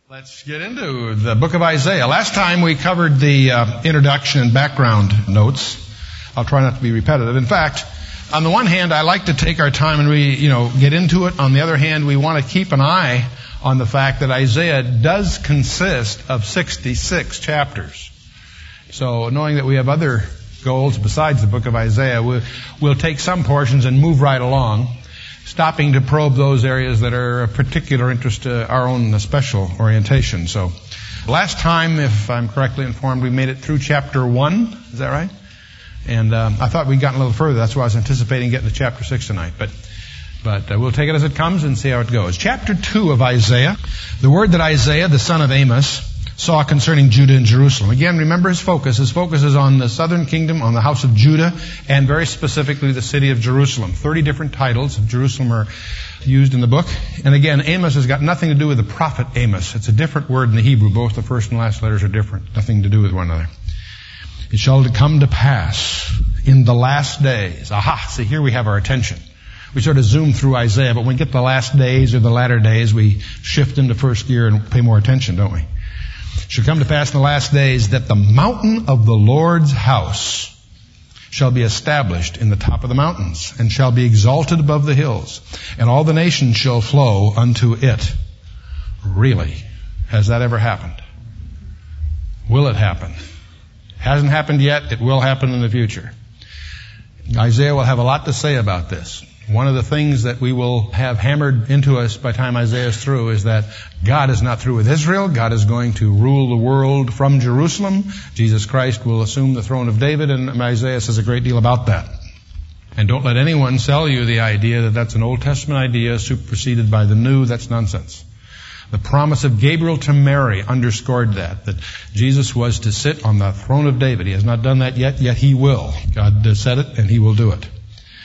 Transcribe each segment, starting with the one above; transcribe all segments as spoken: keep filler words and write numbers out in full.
Let's get into the book of Isaiah. Last time we covered the uh, introduction and background notes. I'll try not to be repetitive. In fact, on the one hand, I like to take our time and we, you know, get into it. On the other hand, we want to keep an eye on the fact that Isaiah does consist of sixty-six chapters. So knowing that we have other goals besides the book of Isaiah, we'll, we'll take some portions and move right along, stopping to probe those areas that are of particular interest to our own special orientation. So last time, if I'm correctly informed, we made it through chapter one. Is that right? And um, I thought we'd gotten a little further. That's why I was anticipating getting to chapter six tonight. But but uh, we'll take it as it comes and see how it goes. Chapter two of Isaiah, the word that Isaiah, the son of Amos, saw concerning Judah and Jerusalem. Again, remember his focus. His focus is on the southern kingdom, on the house of Judah, and very specifically the city of Jerusalem. Thirty different titles of Jerusalem are used in the book. And again, Amos has got nothing to do with the prophet Amos. It's a different word in the Hebrew. Both the first and last letters are different. Nothing to do with one another. It shall come to pass in the last days. Aha! See, here we have our attention. We sort of zoom through Isaiah, but when we get to the last days or the latter days, we shift into first gear and pay more attention, don't we? It shall come to pass in the last days that the mountain of the Lord's house shall be established in the top of the mountains, and shall be exalted above the hills, and all the nations shall flow unto it. Really? Has that ever happened? Will it happen? Hasn't happened yet. It will happen in the future. Isaiah will have a lot to say about this. One of the things that we will have hammered into us by the time Isaiah is through is that God is not through with Israel. God is going to rule the world from Jerusalem. Jesus Christ will assume the throne of David, and Isaiah says a great deal about that. And don't let anyone sell you the idea that that's an Old Testament idea superseded by the New. That's nonsense. The promise of Gabriel to Mary underscored that, that Jesus was to sit on the throne of David. He has not done that yet, yet he will. God said it, and he will do it.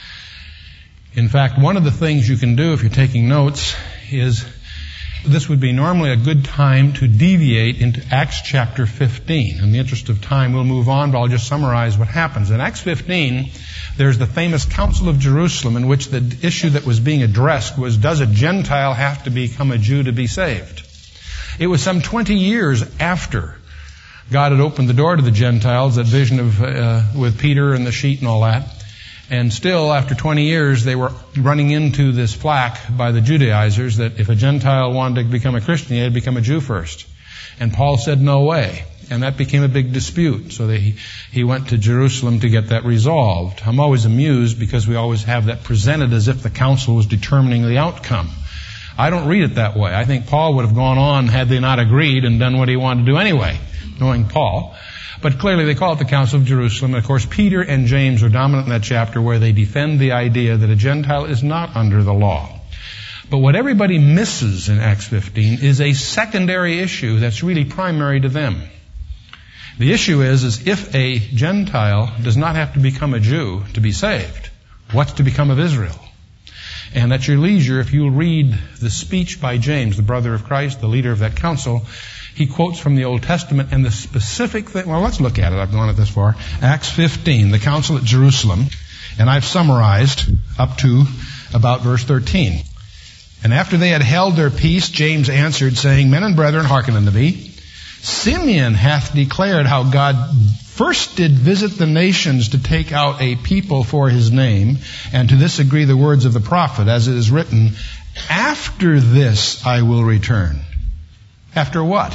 In fact, one of the things you can do if you're taking notes is, this would be normally a good time to deviate into Acts chapter fifteen. In the interest of time, we'll move on, but I'll just summarize what happens. In Acts fifteen, there's the famous Council of Jerusalem, in which the issue that was being addressed was, does a Gentile have to become a Jew to be saved? It was some twenty years after God had opened the door to the Gentiles, that vision of uh, with Peter and the sheet and all that. And still, after twenty years, they were running into this flack by the Judaizers that if a Gentile wanted to become a Christian, he had to become a Jew first. And Paul said, no way. And that became a big dispute. So they, he went to Jerusalem to get that resolved. I'm always amused because we always have that presented as if the council was determining the outcome. I don't read it that way. I think Paul would have gone on had they not agreed and done what he wanted to do anyway, knowing Paul. But clearly they call it the Council of Jerusalem. And of course, Peter and James are dominant in that chapter where they defend the idea that a Gentile is not under the law. But what everybody misses in Acts fifteen is a secondary issue that's really primary to them. The issue is, is if a Gentile does not have to become a Jew to be saved, what's to become of Israel? And at your leisure, if you'll read the speech by James, the brother of Christ, the leader of that council, he quotes from the Old Testament, and the specific thing, well, let's look at it. I've gone it this far. Acts fifteen, the council at Jerusalem, and I've summarized up to about verse thirteen. And after they had held their peace, James answered, saying, Men and brethren, hearken unto me. Simeon hath declared how God first did visit the nations to take out a people for his name, and to this agree the words of the prophet, as it is written, After this I will return. After what?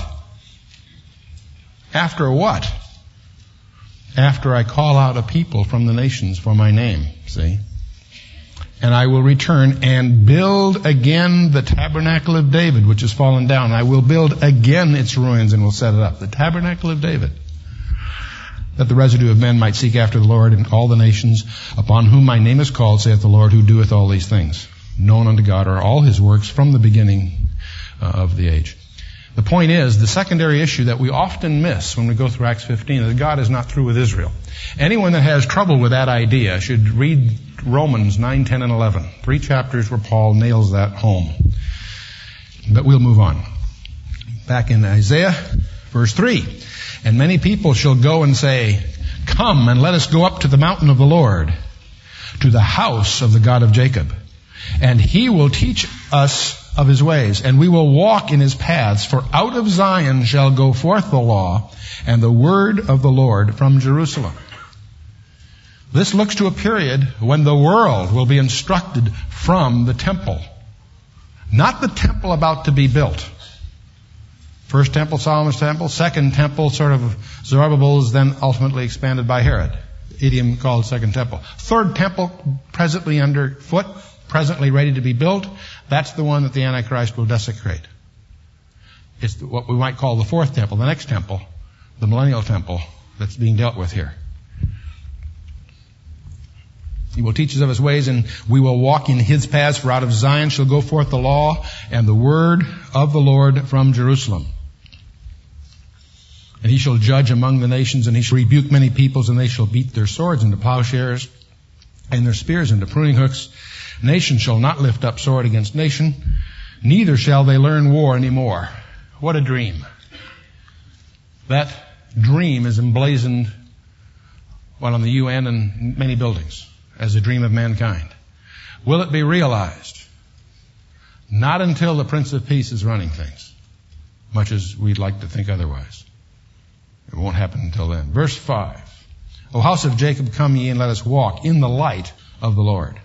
After what? After I call out a people from the nations for my name, see? And I will return and build again the tabernacle of David, which has fallen down. I will build again its ruins and will set it up. The tabernacle of David. That the residue of men might seek after the Lord, and all the nations upon whom my name is called, saith the Lord, who doeth all these things. Known unto God are all his works from the beginning uh, of the age. The point is, the secondary issue that we often miss when we go through Acts fifteen is that God is not through with Israel. Anyone that has trouble with that idea should read Romans nine, ten, and eleven. Three chapters where Paul nails that home. But we'll move on. Back in Isaiah, verse three. And many people shall go and say, Come and let us go up to the mountain of the Lord, to the house of the God of Jacob. And he will teach us of his ways, and we will walk in his paths. For out of Zion shall go forth the law and the word of the Lord from Jerusalem. This looks to a period when the world will be instructed from the temple. Not the temple about to be built. First temple, Solomon's temple. Second temple, sort of Zerubbabel's, then ultimately expanded by Herod. Idiom called Second Temple. Third temple, presently underfoot, presently ready to be built. That's the one that the Antichrist will desecrate. It's what we might call the fourth temple, the next temple, the millennial temple that's being dealt with here. He will teach us of his ways, and we will walk in his paths, for out of Zion shall go forth the law and the word of the Lord from Jerusalem. And he shall judge among the nations, and he shall rebuke many peoples, and they shall beat their swords into plowshares, and their spears into pruning hooks. Nation shall not lift up sword against nation, neither shall they learn war any more. What a dream. That dream is emblazoned, well, on the U N and many buildings, as a dream of mankind. Will it be realized? Not until the Prince of Peace is running things, much as we'd like to think otherwise. It won't happen until then. Verse five. O house of Jacob, come ye, and let us walk in the light of the Lord.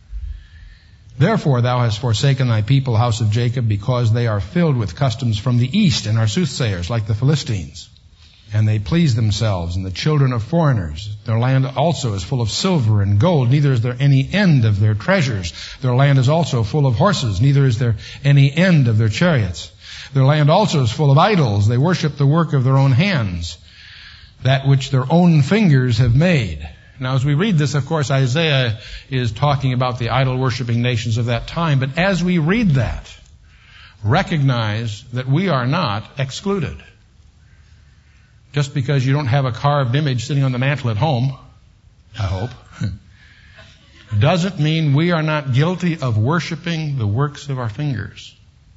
Therefore thou hast forsaken thy people, house of Jacob, because they are filled with customs from the east, and are soothsayers like the Philistines. And they please themselves and the children of foreigners. Their land also is full of silver and gold, neither is there any end of their treasures. Their land is also full of horses, neither is there any end of their chariots. Their land also is full of idols. They worship the work of their own hands, that which their own fingers have made. Now, as we read this, of course, Isaiah is talking about the idol-worshiping nations of that time. But as we read that, recognize that we are not excluded. Just because you don't have a carved image sitting on the mantle at home, I hope, doesn't mean we are not guilty of worshiping the works of our fingers.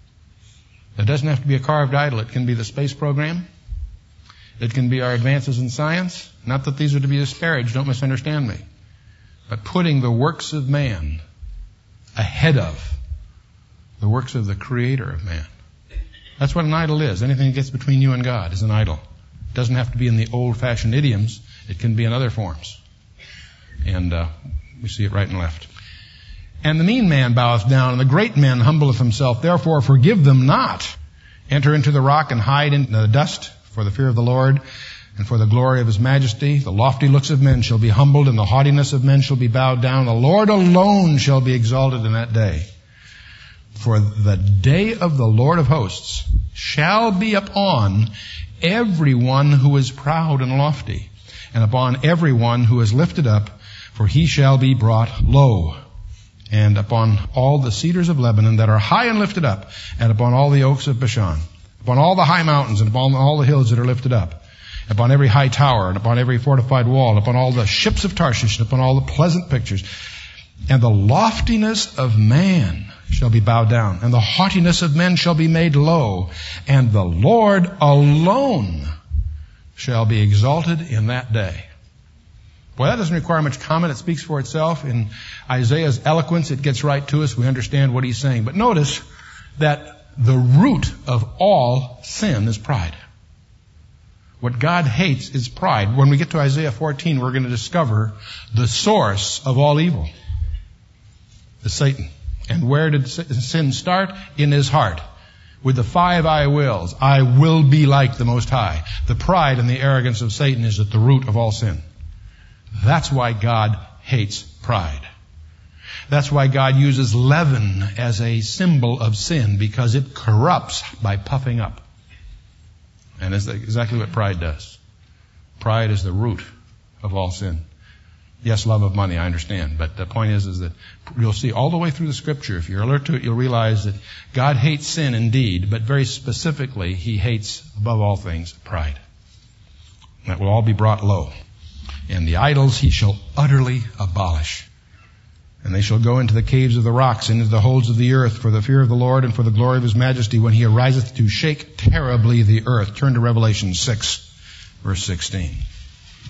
It doesn't have to be a carved idol. It can be the space program. It can be our advances in science. Not that these are to be disparaged, don't misunderstand me. But putting the works of man ahead of the works of the Creator of man. That's what an idol is. Anything that gets between you and God is an idol. It doesn't have to be in the old-fashioned idioms. It can be in other forms. And uh, we see it right and left. And the mean man boweth down, and the great man humbleth himself. Therefore forgive them not. Enter into the rock and hide in the dust for the fear of the Lord and for the glory of his majesty. The lofty looks of men shall be humbled, and the haughtiness of men shall be bowed down. The Lord alone shall be exalted in that day. For the day of the Lord of hosts shall be upon everyone who is proud and lofty, and upon everyone who is lifted up, for he shall be brought low. And upon all the cedars of Lebanon that are high and lifted up, and upon all the oaks of Bashan, upon all the high mountains, and upon all the hills that are lifted up, upon every high tower, and upon every fortified wall, and upon all the ships of Tarshish, and upon all the pleasant pictures. And the loftiness of man shall be bowed down, and the haughtiness of men shall be made low, and the Lord alone shall be exalted in that day. Boy, that doesn't require much comment. It speaks for itself. In Isaiah's eloquence, it gets right to us. We understand what he's saying. But notice that the root of all sin is pride. What God hates is pride. When we get to Isaiah fourteen, we're going to discover the source of all evil. It's Satan. And where did sin start? In his heart. With the five I wills. I will be like the Most High. The pride and the arrogance of Satan is at the root of all sin. That's why God hates pride. That's why God uses leaven as a symbol of sin, because it corrupts by puffing up. And that's exactly what pride does. Pride is the root of all sin. Yes, love of money, I understand. But the point is, is that you'll see all the way through the Scripture, if you're alert to it, you'll realize that God hates sin indeed, but very specifically, He hates, above all things, pride. That will all be brought low. And the idols He shall utterly abolish. And they shall go into the caves of the rocks, into the holes of the earth, for the fear of the Lord and for the glory of His majesty, when He ariseth to shake terribly the earth. Turn to Revelation six, verse sixteen.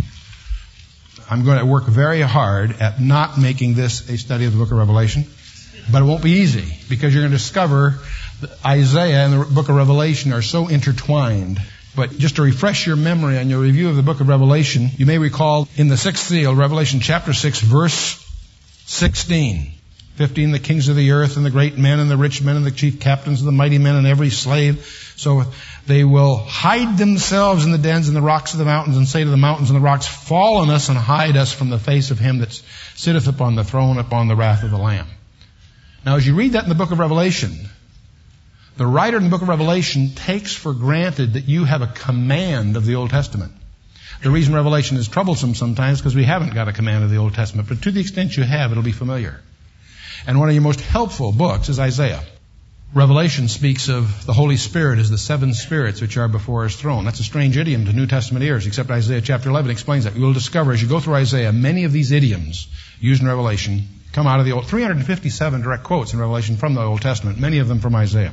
I'm going to work very hard at not making this a study of the book of Revelation. But it won't be easy, because you're going to discover that Isaiah and the book of Revelation are so intertwined. But just to refresh your memory on your review of the book of Revelation, you may recall in the sixth seal, Revelation chapter six, verse sixteen. Fifteen, the kings of the earth and the great men and the rich men and the chief captains and the mighty men and every slave. So they will hide themselves in the dens and the rocks of the mountains and say to the mountains and the rocks, fall on us and hide us from the face of him that sitteth upon the throne, upon the wrath of the Lamb. Now, as you read that in the book of Revelation, the writer in the book of Revelation takes for granted that you have a command of the Old Testament. The reason Revelation is troublesome sometimes is because we haven't got a command of the Old Testament. But to the extent you have, it'll be familiar. And one of your most helpful books is Isaiah. Revelation speaks of the Holy Spirit as the seven spirits which are before his throne. That's a strange idiom to New Testament ears, except Isaiah chapter eleven explains that. You will discover as you go through Isaiah, many of these idioms used in Revelation come out of the Old. three hundred fifty-seven direct quotes in Revelation from the Old Testament, many of them from Isaiah.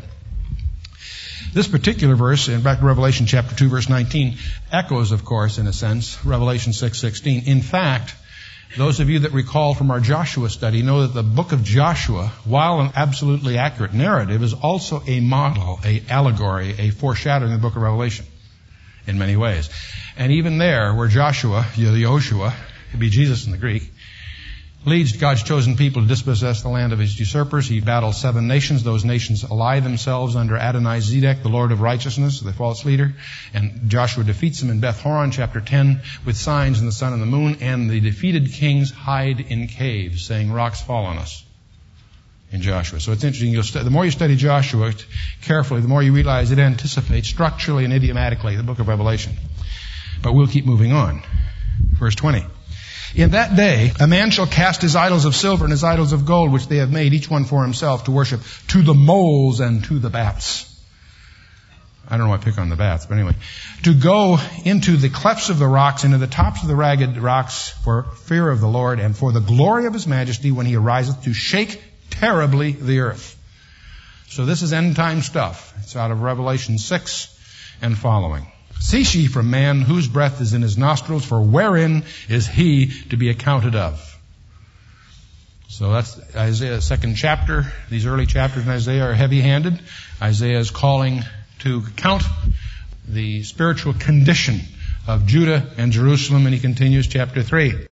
This particular verse, in back to Revelation chapter two, verse nineteen, echoes, of course, in a sense, Revelation six sixteen. In fact, those of you that recall from our Joshua study know that the book of Joshua, while an absolutely accurate narrative, is also a model, a allegory, a foreshadowing of the book of Revelation in many ways. And even there, where Joshua, Yehoshua, it'd be Jesus in the Greek, leads God's chosen people to dispossess the land of his usurpers. He battles seven nations. Those nations ally themselves under Adonai-Zedek, the Lord of righteousness, the false leader. And Joshua defeats them in Beth Horon, chapter ten, with signs in the sun and the moon. And the defeated kings hide in caves, saying, rocks fall on us, in Joshua. So it's interesting. You'll st- the more you study Joshua carefully, the more you realize it anticipates structurally and idiomatically the book of Revelation. But we'll keep moving on. Verse twenty. In that day, a man shall cast his idols of silver and his idols of gold, which they have made, each one for himself, to worship, to the moles and to the bats. I don't know why I pick on the bats, but anyway. To go into the clefts of the rocks, into the tops of the ragged rocks, for fear of the Lord, and for the glory of his majesty, when he ariseth, to shake terribly the earth. So this is end time stuff. It's out of Revelation six and following. Cease ye from man, whose breath is in his nostrils, for wherein is he to be accounted of? So that's Isaiah's second chapter. These early chapters in Isaiah are heavy-handed. Isaiah is calling to account the spiritual condition of Judah and Jerusalem, and he continues chapter three.